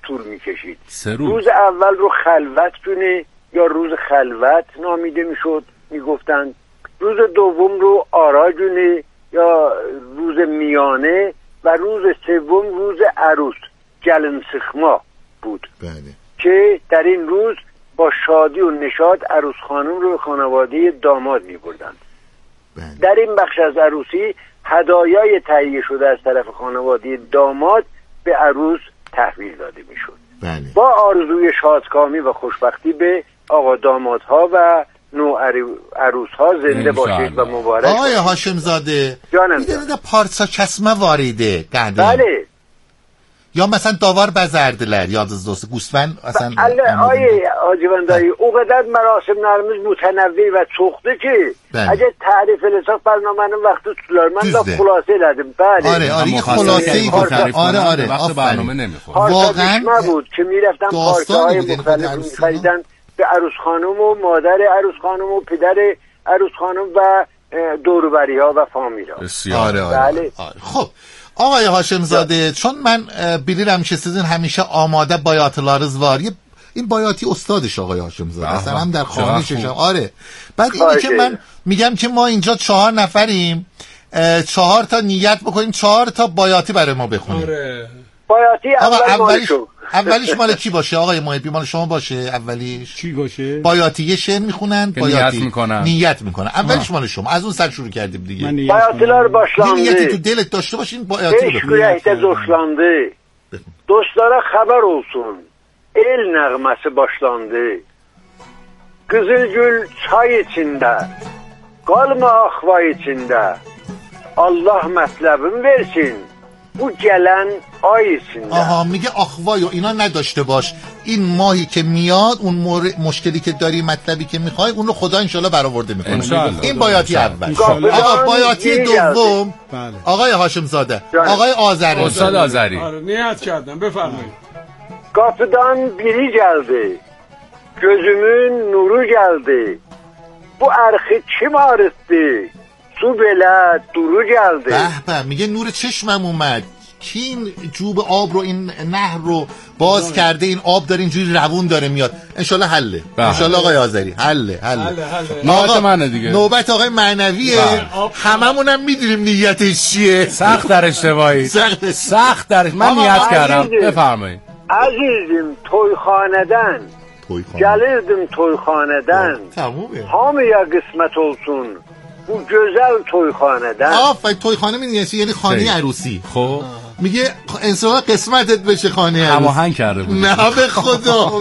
طول میکشید. 3 روز. روز اول رو خلوت جونه یا روز خلوت نامیده میشد میگفتن، روز دوم رو آرا جونه یا روز میانه و روز سوم روز عروس جلنسخما بود. بله. که در این روز با شادی و نشاط عروس خانم رو به خانواده داماد می بردن. بله. در این بخش از عروسی هدایای تهیه شده از طرف خانواده داماد به عروس تحویل داده می شد. بله. با آرزوی شادکامی و خوشبختی به آقا دامادها و نوع عروس ها زنده باشید و مبارک. آقای هاشم زاده میدونید پارسا چسمه واریده قدیم. بله. یا مثلا داوار بزردلر یاد از دوست گوسفند مثلا. بله آیه آجیوندایی اوقدر مراسم نرمز متنوع و چخته که اگه تعریف لساق برنامه وقت طولار من دا خلاصه لدم. بله آره این خلاصه ای بود. آره وقت برنامه نمیخواد. واقعا بود که میرفتن پارچه‌های مختلف می‌خریدن به عروس خانم و مادر عروس خانم و پدر عروس خانم و دوروبری‌ها و فامیل‌ها. آره. خب آقای هاشم زاده چون من بلیرم شستیدین همیشه آماده بایات لارزوار این بایاتی استادش آقای هاشم زاده اصلا هم در خانه ششم. آره بعد اینی که من میگم که ما اینجا 4 نفریم 4 تا نیت بکنیم 4 تا بایاتی برای ما بخونیم. آره بایاتی اولیش مال کی باشه آقای محبی؟ مال شما باشه. اولیش چی باشه؟ بایاتی یه شعر میخونن بایاتی نیت میکنن. اولیش مال شما. از اون سر شروع کردیم دیگه. بایاتیlar başlandı. نیتی تو دلت داشته باشین بایاتی رو بخونید. coşlandı. Dostlara haber olsun. El nəğməsi başlandı. Qızılgül çay içində. Qalma axva içində. Allah mətləbin versin. Bu gələn ay içində. آها میگه آخوای و اینا نداشته باش. این ماهی که میاد اون مشکلی که داری مطلبی که میخوای اون رو خدا انشالله برآورده میکنه. این بایاتی اول. آقا بایاتی دوم آقای هاشم زاده آقای آذری استاد آذری. آره نیت کردم بفرمایید. Qapıdan biri gəldi. Gözümün nuru gəldi. Bu ərxi kim arıtdı? Su belə duru gəldi. به میگه نور چشمم اومد. کی این جوب آب رو این نهر رو باز کرده؟ این آب داره اینجوری روون داره میاد. انشالله حله. انشالله آقای آذری حله. نوبت منه دیگه. نوبت آقای معنویه. هممونم میدونیم نیتش چیه. سخت در اشتباهی. سخت در من نیت کردم. بفرمایید. Azizim toyxanədən. Gəlirdim toyxanədən. Tamamı. Hamıya qismət olsun. Bu gözəl toyxanədən. آفرین تویخانه یعنی خانه عروسی. خب میگه انشالله قسمتت بشه خانه عروسی. هماهنگ کرده بود. نه به خدا.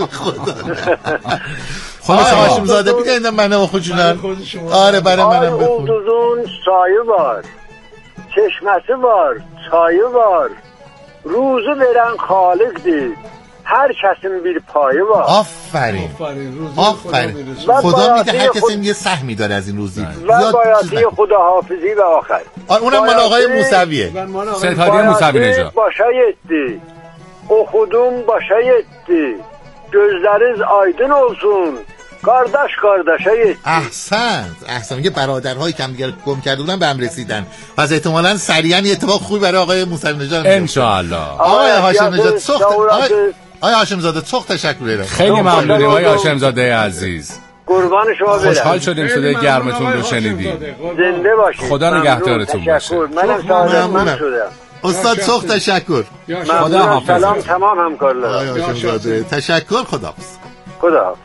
خلاص هاشم زاده بگیدم منم خودشونم. آره برای منم بخون. Ulduzun sayı var. Çeşməsi var, çayı var. Ruzu verən Xaliqdir. Hər kəsin bir payı var. آفرین. خدا میگه هر کسی یه سهمی داره از این روزی. و بایاتی خداحافظی و آخر. اونم مال آقای موسویه. ستاره موسوی نژاد. Başa yetdi. Oxudum başa yetdi. Gözləriniz aydın olsun. Qardaş qardaşa yetdi. احسن میگه برادرهایی که هم دیگه گم کرده بودن به هم رسیدن. پس احتمالاً سریعا یه اتفاق خوبی برای آقای موسوی نژاد ان الله. آقای هاشم نژاد آقای هاشم زاده تشکر ادم. خیلی ممنونیم آقای هاشم زاده عزیز. قربان شما برم. خوشحال شدیم صدای گرمتون رو شنیدیم. زنده باشید. خدا نگهدارتون باشه. منم سعادتمند شدم. استاد سخت تشکر. خدا حافظ. سلام تمام همکارلار. آقای هاشم زاده تشکر. خداحافظ. خداحافظ.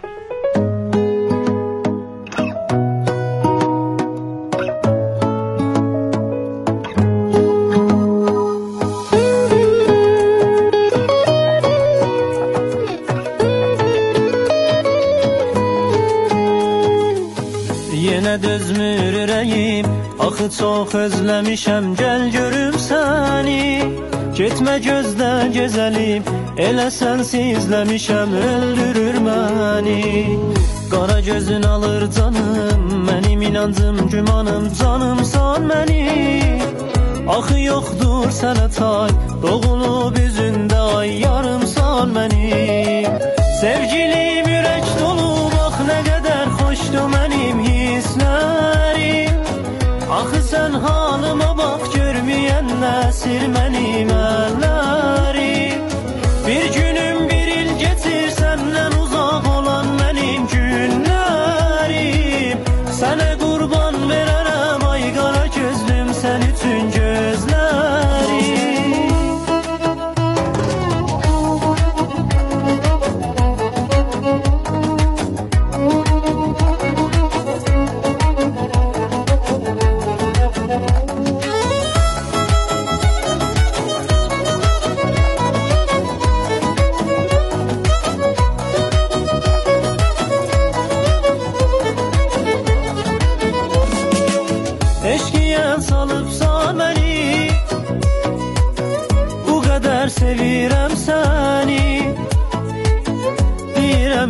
Yenə dözmür ürəyim, axı çox özləmişəm, gəl görüm səni. Getmə gözdə gözəlim, elə sənsizləmişəm, öldürür məni. Qara gözün alır canım, mənim inancım, gümanım, canımsan mənim. Axı yoxdur sənə tay, doğulub üzündə ay, yarımsan mənim. Sevgilim ürək dolu, bax nə qədər xoşdur mənim hisslərim. Axı sən halıma bax, görməyən nəsir mənim əllərim. Bir günüm bir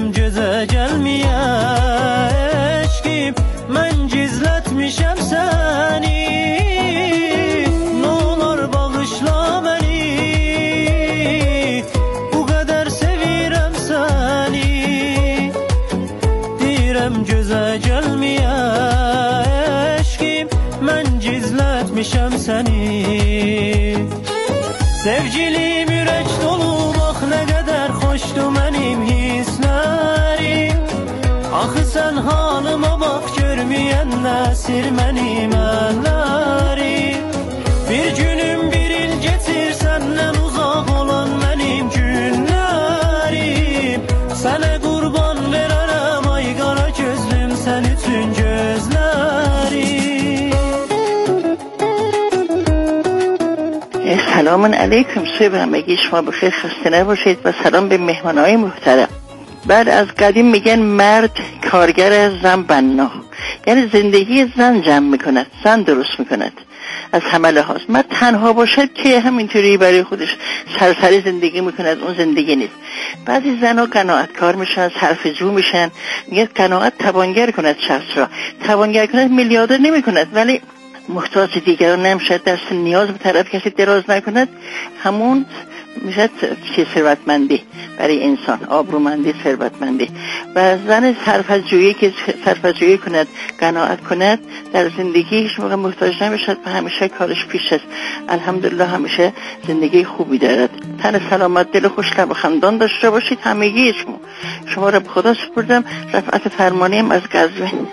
cözə gəlməyəm eşqim, mən gizlətmişəm səni, nə olar bağışla məni, bu qədər sevirəm səni, deyirəm gözə gəlməyəm eşqim, mən gizlətmişəm səni. Sevgilim ürək dolu, bax nə qədər xoşdu mənim hisslərim, axı sən halıma bax, görməyən nəsir mənim əllərim. Bir günüm bir il geçir səndən uzaq olan mənim günlərim, sənə qurban verərəm ay qara gözlüm, sən üçün gözlərim. سلام علیکم، صبح همگی شما بخیر، خسته نباشید و سلام به مهمانهای محترم. بعد از قدیم میگن مرد کارگر زن بنا، یعنی زندگی زن جمع میکند، زن درست میکند از حمله هاست. مرد تنها باشد که همینطوری برای خودش سرسری زندگی میکند، اون زندگی نیست. بعضی زنها قناعت کار میشن، صرفه‌جو میشن، میگه قناعت توانگر کند شخص را، توانگر کند میلیاردر نمیکند، ولی محتاج دیگران نمیشد، دست نیاز به طرف کسی دراز نکند، همون میشد ثروتمندی برای انسان، آبرومندی، ثروتمندی. و زن صرفه‌جویی که صرفه‌جویی کند، قناعت کند، در زندگی هیچ موقع محتاج نمیشد و همیشه کارش پیش است. الحمدلله همیشه زندگی خوبی دارد. تن سلامت، دل خوش، لب خندان داشته باشید همگی شما را به خدا سپردم. رفعت فرمانیم از قزوین.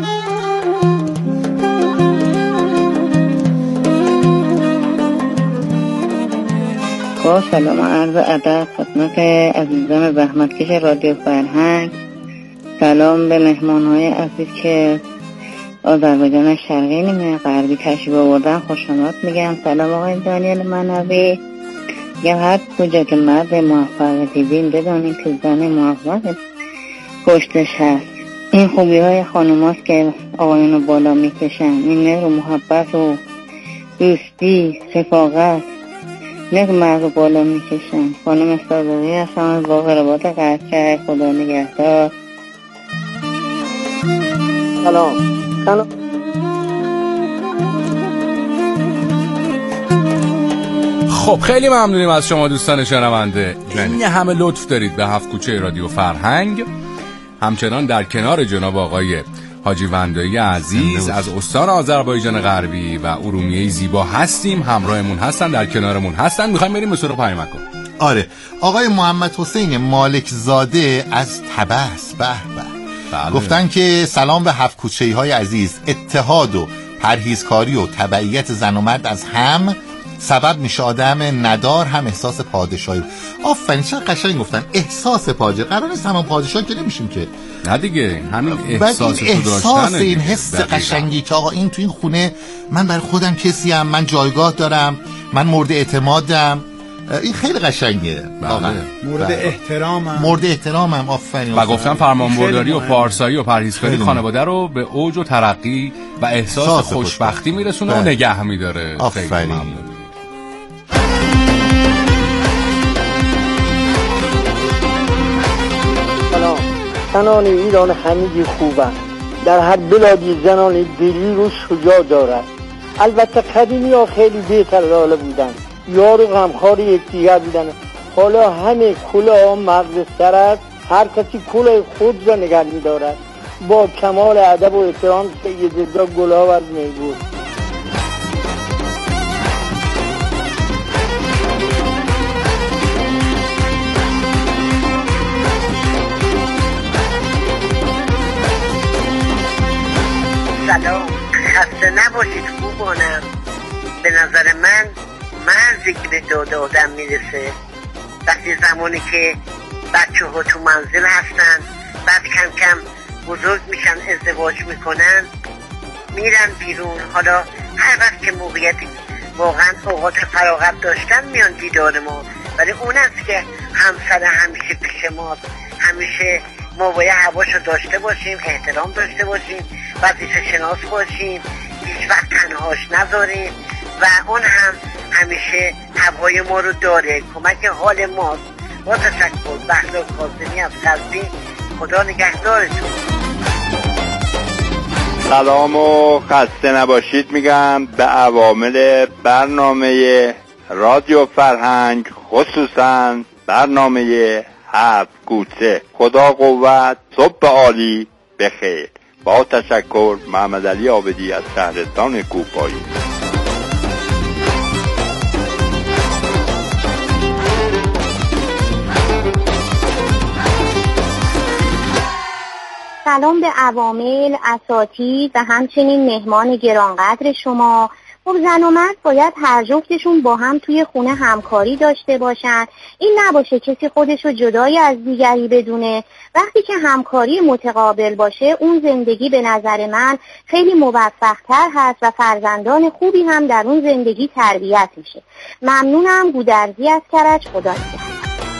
با سلام و عرض ادب خدمت عزیزان زحمتکش رادیو فرهنگ. سلام به مهمانهای عزیز که آذربایجان شرقی نیمه غربی تشریف آوردن، خوش آمد میگم. سلام آقای دانیل منوی، میگم هر کجا که مرد موفق دیدین بدانید که زن موفق پشتش هست. این خوبی های خانوم هاست که آقایون بالا میکشن، این مهر و محبت و دوستی، رفاقت، نه که مرد رو بالا میکشن. خانم صادقی هستم از باقرآباد قرچک. خدا نگهدار. سلام. خب خیلی ممنونیم از شما دوستان شنونده، این همه لطف دارید به هفت کوچه رادیو فرهنگ. همچنان در کنار جناب آقای حاجی وندایی عزیز از استان آذربایجان غربی و ارومیه زیبا هستیم، همراهمون هستن، در کنارمون هستن. میخوایم بریم به سراغ پیامک‌ها. آره، آقای محمد حسین مالک زاده از طبس به گفتن که سلام به هفت کوچه‌ای های عزیز. اتحاد و پرهیزکاری و تبعیت زن و مرد از هم سبب میشه آدم ندار هم احساس پادشاهی. آفرین، چه قشنگ گفتن، احساس پادشاهی. قرار نیست همون پادشاه که نمیشیم که، نه دیگه، همین احساس این احساس، این حس قشنگی که آقا این تو این خونه من برای خودم کسیم، من جایگاه دارم، من مورد اعتمادم، این خیلی قشنگه. مورد احترامم. آفرین. و گفتن فرمانبرداری و پارسایی و پرهیزکاری خانواده رو به اوج و ترقی و احساس خوشبختی میرسونه و نگه میداره. آفرین. زنان ایران همگی خوبند، در هر بلادی زنان دلیر و شجاع دارد. البته قدیمی ها خیلی بهتر از حالا بودن، یار و غمخوار یکدیگر بودن. حالا همه کلاه مغز سر است، هر کسی کلاه خود را نگه می‌دارد. با کمال ادب و احترام سیدزاده گلاب از میگور. سلام، خسته نباشید خوبانم. به نظر من مرزی که به داد آدم میرسه وقتی زمانی که بچه ها تو منزل هستن، بعد کم کم بزرگ میشن، ازدواج میکنن، میرن بیرون. حالا هر وقت که موقعیت واقعا اوقات فراغت داشتن میان دیدار ما، ولی اون است که همسر همیشه پیش ما، همیشه ما باید حواشو داشته باشیم، احترام داشته باشیم، وظیفه شناس باشیم، هیچ وقت تنهاش نذاریم و اون هم همیشه هوای ما رو داره، کمک حال ماست. با تشکر. بهلول کاظمی از قزوین، خدا نگهدارتون. سلام و خسته نباشید میگم به عوامل برنامه رادیو فرهنگ، خصوصا برنامه هفت کوچه. خدا قوت، صبح عالی بخیر. با تشکر، محمد علی عابدی از شهرستان کوپایی. سلام به عوامل، اساتید و همچنین مهمان گرانقدر شما. خب زن و مرد باید هر جفتشون با هم توی خونه همکاری داشته باشن. این نباشه کسی خودشو جدای از دیگری بدونه. وقتی که همکاری متقابل باشه اون زندگی به نظر من خیلی موفق‌تر هست و فرزندان خوبی هم در اون زندگی تربیت میشه. ممنونم. گودرزی از کرج. خدا نگهدار.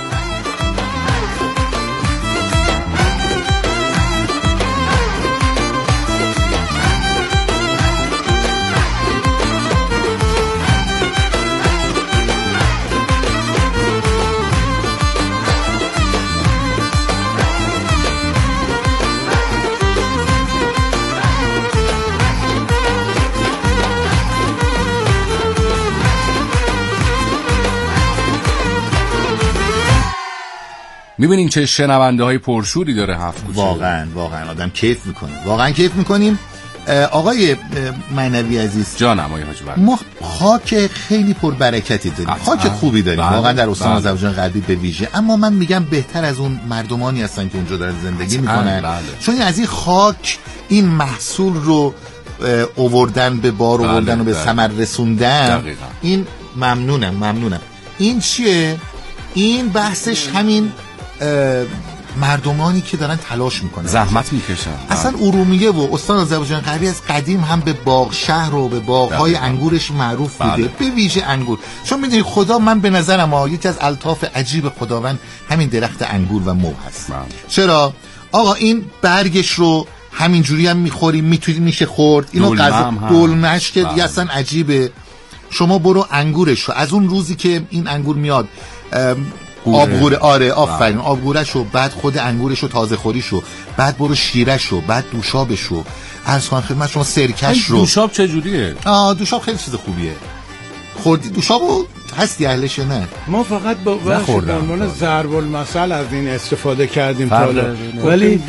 میبینین چه شنونده های پرشوری داره هفت کوچه. واقعا آدم کیف میکنه. واقعا کیف میکنیم. آقای معنوی عزیز، جانم آقای حاج بر، ما خاک خیلی پربرکتی داریم، خاک خوبی داریم واقعا در استان آذربایجان غربی به ویژه. اما من میگم بهتر از اون مردمانی هستن که اونجا دارن زندگی میکنن، چون از این خاک این محصول رو آوردن به بار آوردن و به ثمر رسوندن. این ممنونم. این چیه؟ این بحثش همین مردمانی که دارن تلاش میکنن، زحمت میکشن. اصلا ارومیه و استان آذربایجان غربی از قدیم هم به باغ شهر و به باغ‌های انگورش معروف بوده، به ویژه انگور. چون میدونی خدا، من به نظرم یکی از الطاف عجیب خداوند همین درخت انگور و مو هست. چرا آقا این برگش رو همینجوری هم میخوریم، میشه خورد. اینو غذا دلمش که اصلا عجیبه. شما برو انگورش رو از اون روزی که این انگور میاد آبگوره، آفرین، آبگوره‌شو، بعد خود انگورشو، تازه خوریشو، بعد برو شیره‌شو، بعد دوشابشو، از خان خدمت شما سرکش رو. دوشاب چه جوریه؟ دوشاب خیلی چیز خوبیه. خوردی دوشابو؟ هستی اهلش نه؟ ما فقط با عنوان ضرب المثل از این استفاده کردیم تا ولی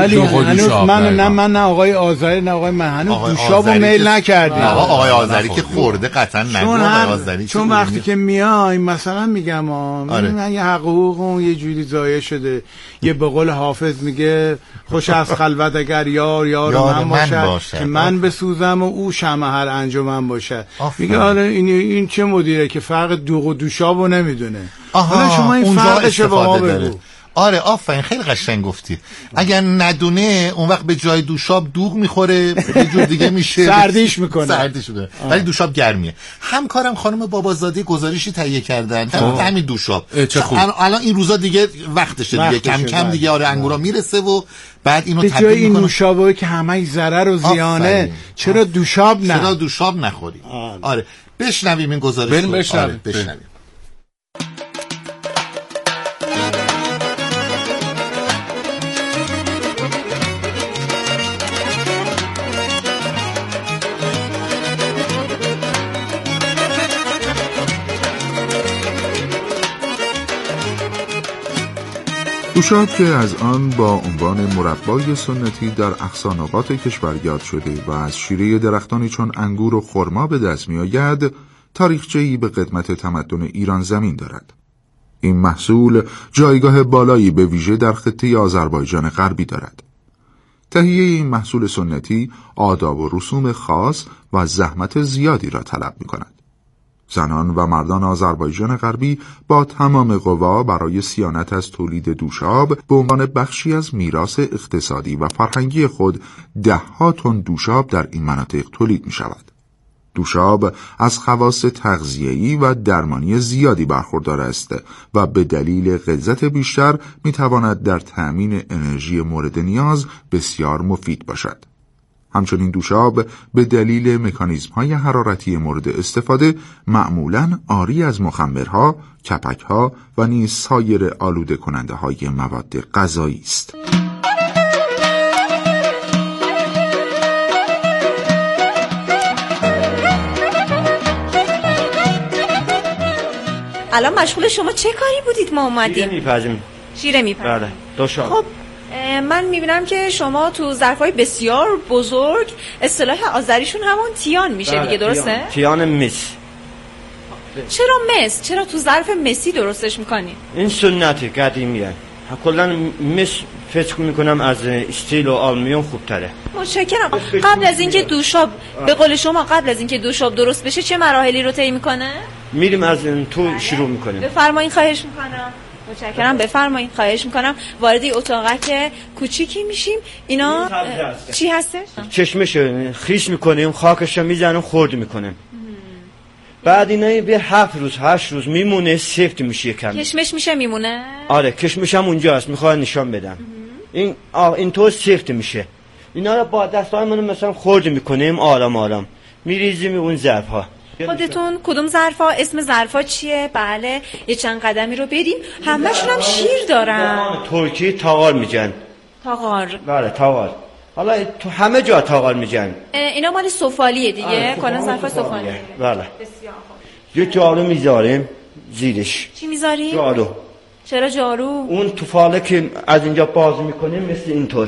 من نه آقای آذری نه آقای هنوز دوشابو میل نکردیم. آقای آذری که خورده قطعا نگو. چون وقتی که میایم مثلا میگم من یه حقوق اون یه جوری ضایع شده. یه به قول حافظ میگه خوش از خلوت اگر یار من باشد که من بسوزم و او شمع هر انجمن باشد. میگه حالا این چه مدیره که فرق دوغ و دوشابو نمیدونه. حالا شما این فرقش با ما بگو. آره آفرین، خیلی قشنگ گفتی. اگر ندونه اون وقت به جای دوشاب دوغ میخوره، یه جور دیگه میشه سردیش میکنه. ولی دوشاب گرمیه. همکارم خانم بابازاده گزارشی تهیه کردن همین دوشاب. الان این روزا دیگه وقتشه دیگه، کم کم دیگه انگورا میرسه و بعد اینو تبدیل میکنه. این نوشابه که همه ضرر و زیانه، چرا دوشاب نخوریم؟ آره بشنویم این گزارش رو. بشنویم. دوشاب که از آن با عنوان مربای سنتی در اقصانوقات کشور یاد شده و از شیره درختانی چون انگور و خرما به دست می آید، تاریخچه‌ای به قدمت تمدن ایران زمین دارد. این محصول جایگاه بالایی به ویژه در خطه آذربایجان غربی دارد. تهیه این محصول سنتی آداب و رسوم خاص و زحمت زیادی را طلب می کند. زنان و مردان آذربایجان غربی با تمام قوا برای صیانت از تولید دوشاب به عنوان بخشی از میراث اقتصادی و فرهنگی خود 10 تن دوشاب در این مناطق تولید می شود. دوشاب از خواص تغذیه‌ای و درمانی زیادی برخوردار است و به دلیل غلظت بیشتر می تواند در تأمین انرژی مورد نیاز بسیار مفید باشد. همچنین دوشاب به دلیل مکانیزم‌های حرارتی مورد استفاده معمولاً عاری از مخمرها، کپک‌ها و نیز سایر آلوده کننده‌های مواد غذایی است. الان مشغول شما چه کاری بودید ما اومدیم؟ شیره میپزیم. بله دوشاب. خب من میبینم که شما تو ظرفای بسیار بزرگ، اصطلاح آذریشون همون تیان میشه دیگه، درسته؟ تیان مس. چرا مس؟ چرا تو ظرف مسی درستش میکنی؟ این سنتی قدیمیه. کلا مس فکر میکنم از استیل و آلومینیوم خوبتره. متشکرم. قبل از اینکه دوشاب به قول شما قبل از اینکه دوشاب درست بشه چه مراحلی رو طی میکنه؟ میریم از تو شروع میکنیم. بفرمایید خواهش میکنم. متشکرم. بفرمایید خواهش میکنم. وارد اتاقک کوچیکی میشیم. اینا چی هستش؟ چشمش خیس میکنیم، خاکش رو میزنیم، خرد میکنیم. بعد اینا به 7 روز میمونه، سفت میشه کم. کشمش میشه میمونه؟ آره کشمش هم اونجاست، میخواد نشان بدم. این تو سفت میشه. اینا رو با دستایمون مثلا خرد میکنیم، آرام آرام میریزیم اون ظرف‌ها. خودتون کدوم ظرفا؟ اسم ظرفا چیه؟ بله یه چند قدمی رو بریم. همه‌شون هم شیر دارن. ترکی تاغار میگن. تاغار. بله تاغار. حالا تو همه جا تاغار میگن. اینا مال سفالیه دیگه. کلا ظرفا سفالیه. بله. بسیار خوب. یه جارو میذاریم زیرش. چی میذاری؟ جارو. چرا جارو؟ اون توفاله که از اینجا باز میکنیم مثل اینطور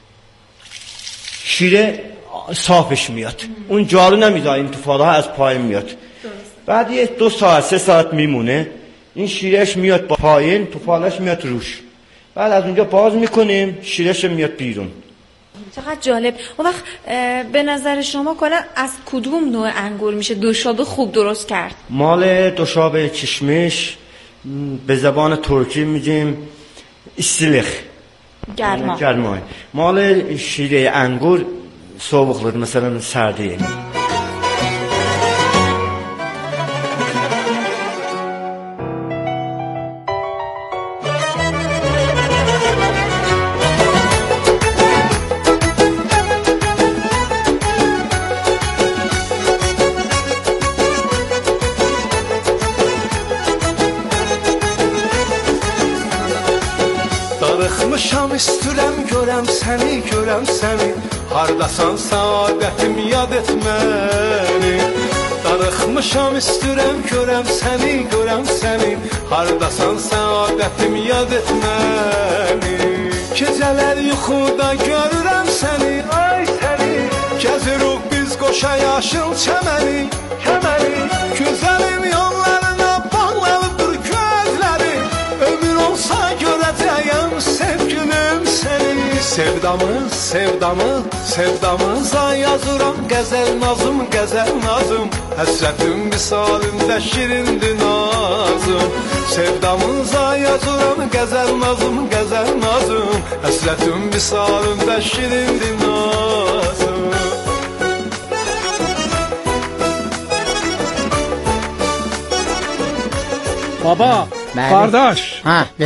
شیره صافش میاد. اون جارو نمیذاریم، توفاله ها از پایین میاد. بعد یه 2 ساعت 3 ساعت میمونه، این شیرهش میاد پایین، توفالش میاد روش. بعد از اونجا باز میکنیم، شیرهش میاد بیرون. چقدر جالب. اون وقت به نظر شما کلا از کدوم نوع انگور میشه دوشاب خوب درست کرد؟ مال دوشاب کشمش به زبان ترکی میگیم استیلخ، گرما. مال شیره انگور soğuqlıq, məsələn, sərdi. Darıxmışam, istürəm, görəm səni Hardasan saadətim yad et məni Darıxmışam, istürəm, görəm səni Hardasan saadətim yad et məni Gecələr yuxuda görürəm səni, ay səni Gəzirik biz qoşa yaşıl çəməni Gözəlim yollarına bağlanıbdır gözləri Ömür olsa görəcəyəm sevgilim səni Sevdamıza yazıram qəzəl nazım Həsrətim misalində şirindir nazım Sevdamıza yazıram qəzəl nazım Həsrətim misalində şirindir nazım بابا کارداش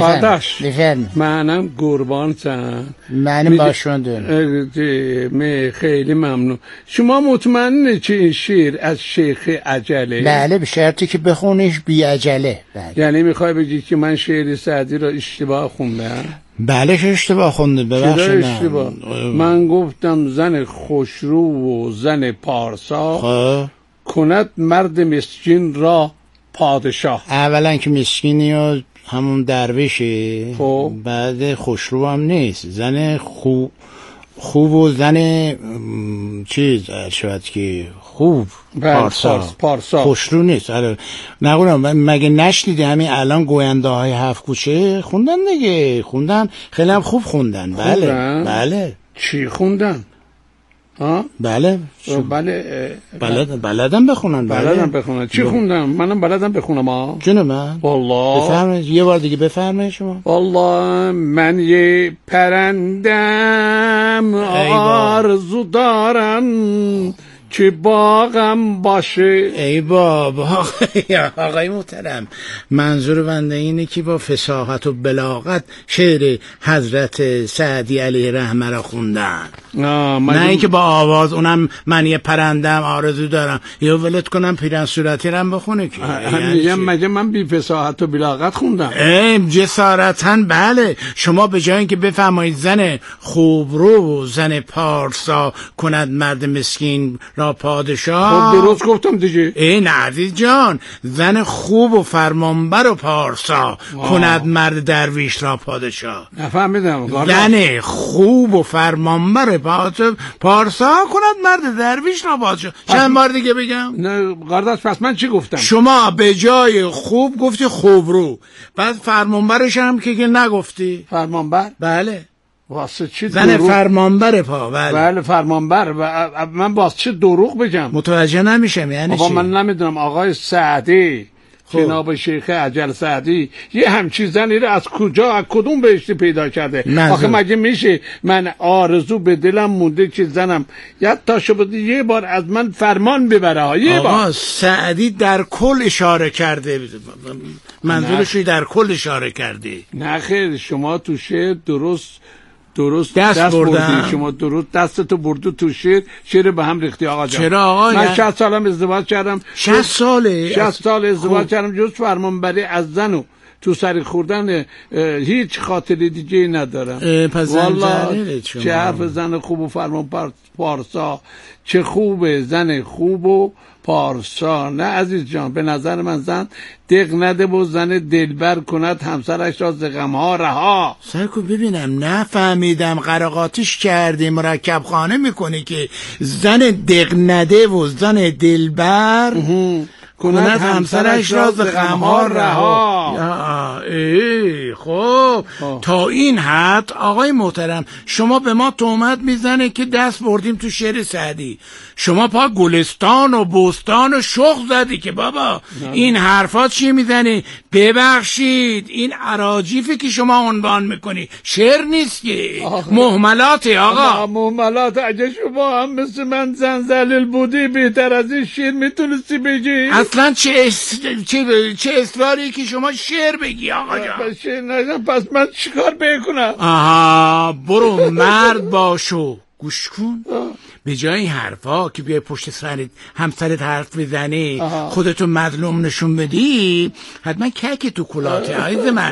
منم قربانتم منم باشوندون خیلی ممنون شما مطمئنه که این شعر از شیخ عجله؟ بله به شرطی که بخونیش بی عجله یعنی میخوای بگی که من شعر سعدی را اشتباه خوندم؟ بله که اشتباه خونده ببخشید من گفتم زن خوشرو و زن پارسا کند مرد مسکین را پادشاه اولا که مسکینی و همون درویشه بعد خوشرو هم نیست زن خوب و زن چیز شاید که خوب پارسا خوشرو نیست نقولم مگه نشنیدی همین الان گوینده های 7 کوچه خوندن دیگه خیلی هم خوب خوندن بله چی خوندن؟ بله بلدم بخونن چی خوندم؟ منم بلدم بخونم جون من والله بفرمایید یه بار دیگه بفرمایید شما والله من یه پرندم آرزو دارم که باغم باشه ای بابا آقای محترم منظور بنده اینه که با فصاحت و بلاغت شعر حضرت سعدی علیه رحمه را خوندن نه اینکه با آواز اونم من یه پرندم آرزو دارم یا ولت کنم پیرن صورتی رم بخونه که مگه من بی فصاحت و بلاغت خوندم جسارتاً بله شما به جای اینکه بفرمایید زن خوبرو و زن پارسا کند مرد مسکین را پادشاه. خب درست گفتم دیگه. این عزیز جان، زن خوب و فرمانبر و پارسا کند مرد درویش را پادشاه. نفهمیدم. زن خوب و فرمانبر پارسا کند مرد درویش را پادشاه. چند بار دیگه بگم؟ نه قارداش، پس من چی گفتم؟ شما به جای خوب گفتی خوبرو، بعد فرمانبرش هم که نگفتی. فرمانبر؟ بله. واسه چی زن فرمانبر پا؟ بله فرمانبر. من واسه چه دروغ بگم؟ متوجه نمیشم یعنی چی؟ من نمیدونم. آقای سعدی، جناب شیخ اجل سعدی یه همچین زنی رو از کجا، از کدوم بهشتی پیدا کرده؟ آخه مگه میشه؟ من آرزو به دلم مونده که زنم یاد تاشو بده یه بار از من فرمان ببره. یه بار. سعدی در کل اشاره کرده، منظورش در کل اشاره کرده. نه خیر، شما تو شعر درست دست بردی. شما درست دستتو بردو تو شعر به هم ریختی آقا جان. چرا آقا؟ من 60 سالم ازدواج کردم. 60 سال ازدواج کردم، جز فرمانبری از زنو تو سر خوردن هیچ خاطر دیگه ندارم. پس والله چه حرف زن خوب و فرمان پارسا، چه خوبه زن خوب و پارسا. نه عزیز جان، به نظر من زن دق نده و زن دلبر کند همسرش را ز غم‌ها رها. سرکو ببینم نفهمیدم، قراقاتیش کردی مرکب خانه میکنی که زن دق نده و زن دلبر کند همسرش را ز غم‌ها رها. خب تا این حد آقای محترم شما به ما تهمت میزنه که دست بردیم تو شعر سعدی. شما پا گلستان و بستان و شخ زدی که بابا این حرفات چی میزنی؟ ببخشید این اراجیفی که شما عنوان میکنی شعر نیست که، مهملاته آقا. مهملات. اگه شما هم مثل من زن ذلیل بودی بهتر از این شعر میتونستی بگی. اصلا چه اصراری که شما شعر بگی آقا جان؟ شعر نگم، پس من چیکار بکنم؟ برو مرد باشو. گوش کن، به جای حرفا که بیای پشت سرت همسرت حرف بزنی خودتو مظلوم نشون بدی، حتما ککی تو کلاته عزیز من.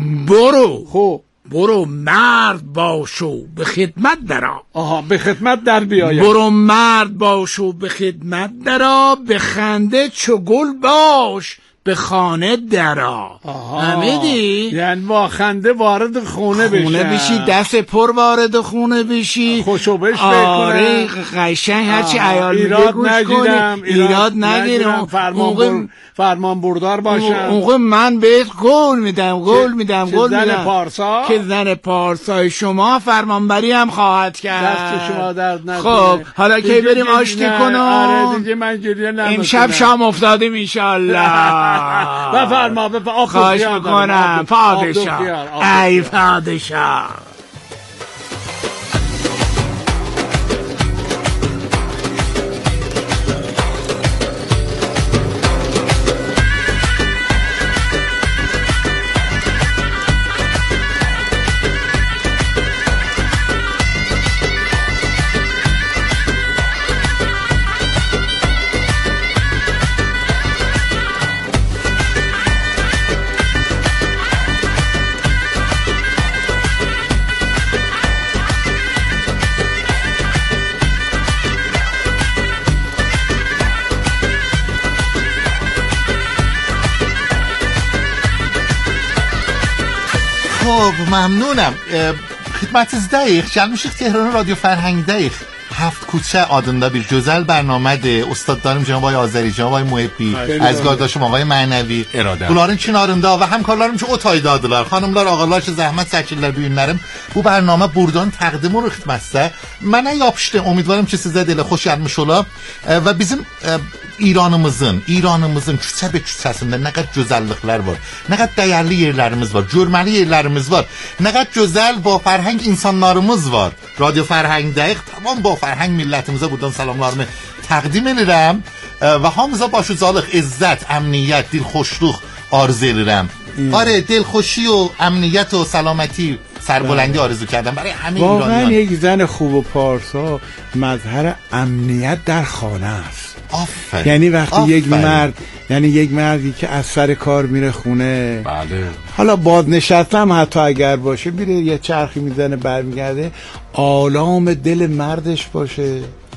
برو مرد باشو به خدمت درا. به خدمت در بیاید. برو مرد باشو به خدمت درا، به خنده چو گل باش به خانه درا. فهمیدی؟ یعنی با خنده وارد خونه بشی، دست پر وارد خونه بشی، خوشوبش بکنم. آره قشنگ هرچی عیال میگه گوش کنی، ایراد نگیرم. فرمان بردار باشم. اون من بهت قول میدم زن پارسا که زن پارسای شما فرمانبری هم خواهد کرد. دست شما درد نکنه. خب حالا که بریم آشتی کنم. آره دیگه من گریه نمیکنم. امشب شام افتادیم انشالله. بفرما خواهش میکنم پادشاه. ای پادشاه. ممنونم. خدمت دقیق جلموشیق تهران رادیو فرهنگ دقیق 7 کوچه آدندا bir güzel برنامهdir. Ustadlarım Cənab Azəri, Cənab Muhibbi, əziz qardaşım ağay Mənəvi, bunların kinarında və həmkarlarım ki o taydadılar. Xanımlar, ağalar ki zəhmət çəkirlər bu günlərim. Bu برنامه buradan təqdim olur xidmətdə. Mənə yapışdı. Ümidvaram ki sizə də elə xoş gəlmiş ola və bizim İranımızın küçə be küçəsində nə qədər gözəlliklər var. Nə qədər dəyərli yerlərimiz var, görməli yerlərimiz var. Nə qədər gözəl və fərhəng insanlarımız var. Radyo Fərhəngdəyik. Tamam با فرهنگ ملتimize buradan salamlarımı təqdim edirəm və hamıza başucalıq, izzət, əmniyyət, dilxoşluq arzu edirəm. آره دلخوشی و امنیت و سلامتی سربلندی آرزو کردم برای همه ایرانیان. واقعا یک زن خوب و پارسا مظهر امنیت در خانه است. آفرین. یعنی وقتی یک مردی که از سر کار میره خونه، بله، حالا بازنشستم حتی اگر باشه، میره یه چرخی میزنه برمیگرده، آلام دل مردش باشه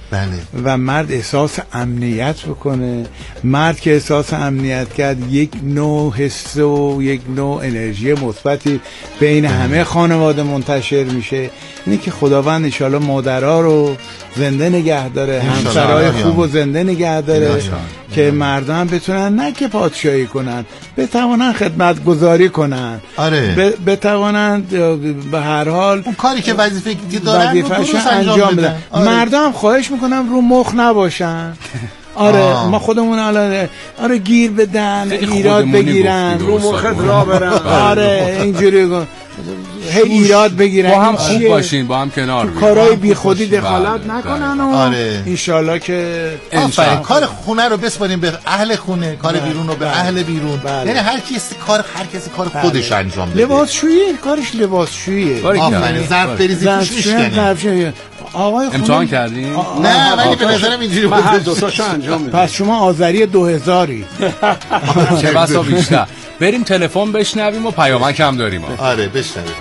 بله. و مرد احساس امنیت بکنه. مرد که احساس امنیت کرد یک نوع حس و یک نوع انرژی مثبتی بین همه خانواده منتشر میشه. اینه که خداوند انشالله مادرها رو زنده نگه داره، همسرای خوب و زنده نگه داره که مردم بتونن نه که پادشاهی کنن، بتوانن خدمت گذاری کنن. آره. بتوانن به هر حال اون کاری که وظیفه دارن رو درست انجام بدن. مردم خواهش میکنم رو مخ نباشن. ما خودمون الان گیر بدن، ایراد بگیرن، رو مخت را برن. اینجوری هی ایراد بگیرن. با هم خوب باشین، با هم کنار بیاین، کارهای بی خودی دخالت نکنن و انشالله که کار خونه رو بسپاریم به اهل خونه، کار بیرون رو به اهل بیرون. یعنی هر کسی کار خودش انجام بده. لباسشویی کارش لباسشوییه. آفرین. ظرف بریزی توش میشکنه. آقای امتحان کردین؟ نه ولی به نظرم اینجوری من هر دو تاشو انجام میدم. پس شما آذری 2000ی چه بسا بیشتر. بریم تلفن بشنویم و پیامک هم داریم. آره بشنویم.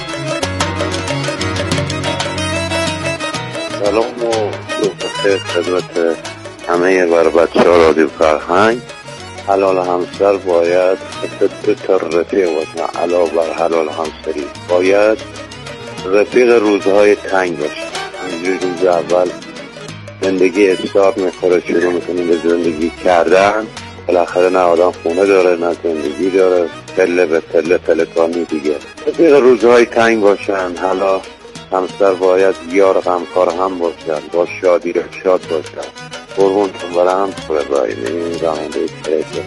سلام و بخیر خدمت همه برای بچه‌ها رادیو فرهنگ. حلال همسر باید دو تا رفیق باشه، علاوه بر حلال همسری باید رفیق روزهای تنگ باشه. اینجوری روز اول زندگی استارت میخوره، شروع میکنیم به زندگی کردن، بالاخره نه آدم خونه داره نه زندگی داره، پله به پله پلکانی دیگه. رفیق روزهای تنگ باشن. حالا همسر باید یار غمخوار هم باشن، با شادی رو شاد باشن. قربونتون برم. این راننده کرده.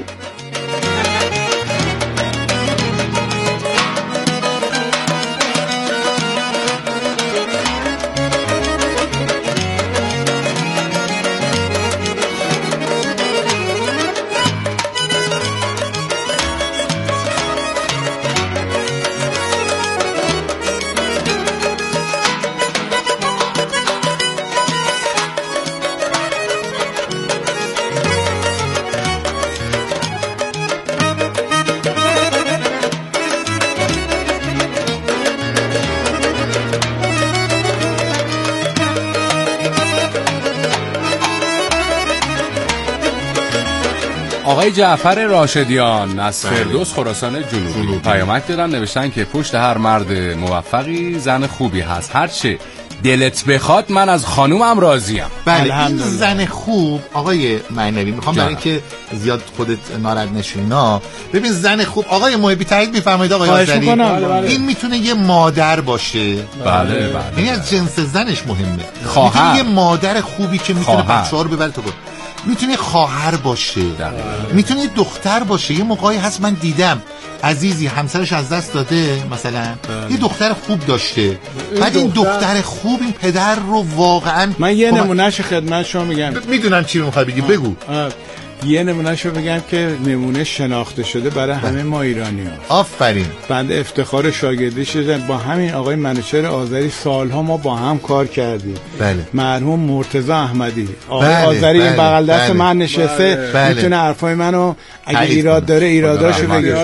آقای جعفر راشدیان از فردوس خراسان جنوبی پیامک دادن، نوشتن که پشت هر مرد موفقی زن خوبی هست، هرچه دلت بخواد من از خانومم راضیم. بله این زن خوب آقای معنوی میخوام برای اینکه زیاد خودت ناراحت نشینا، ببین زن خوب آقای محبی تایید میفرمایید آقای آذری، این میتونه یه مادر باشه. بله. یعنی از جنس زنش مهمه. میتونه یه مادر خوبی که میتونه بچه‌ها رو ببره تو. میتونه خواهر باشه، میتونه یه دختر باشه. یه موقعی هست من دیدم عزیزی همسرش از دست داده مثلا یه دختر خوب داشته، بعد این دختر خوب این پدر رو واقعا من یه نمونهش خدمت شما میگم. میدونم چی رو میخوای بگی، بگو. یه نمونهشو بگم که نمونه شناخته شده برای همه ما ایرانی ها. آفرین. بنده افتخار شاگردی شده با همین آقای منوچهر آذری، سالها ما با هم کار کردیم. بله. مرحوم مرتضی احمدی آقای آذری این بغل دست من نشسته، میتونه حرفای منو اگه ایراد داره ایراداشو بگه.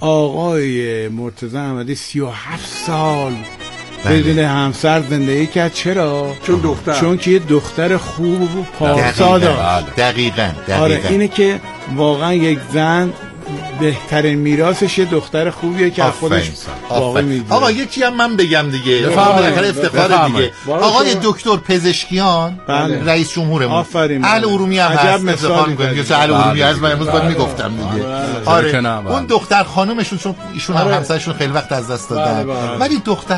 آقای مرتضی احمدی 37 سال بدون همسر زندگی کرد. چرا؟ چون که یه دختر خوب و پارسا داشت. دقیقاً. آره اینه که واقعا یک زن بهترین میراثش یه دختر خوبیه که خودش واقعا میگه. آقا یکی هم من بگم دیگه، بالاخره افتخار دیگه. آقای دکتر پزشکیان رئیس جمهورمون اهل ارومی هم هست، افتخار می‌کنیم که اهل ارومی از من امروز باید میگفتم دیگه. آره اون دختر خانومشون چون ایشون هم همسرشون خیلی وقت از دست دادن، ولی دختر